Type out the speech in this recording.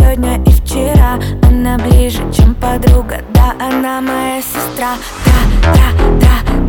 сегодня и вчера. Она ближе, чем подруга, да, она моя сестра. Тра-та-та,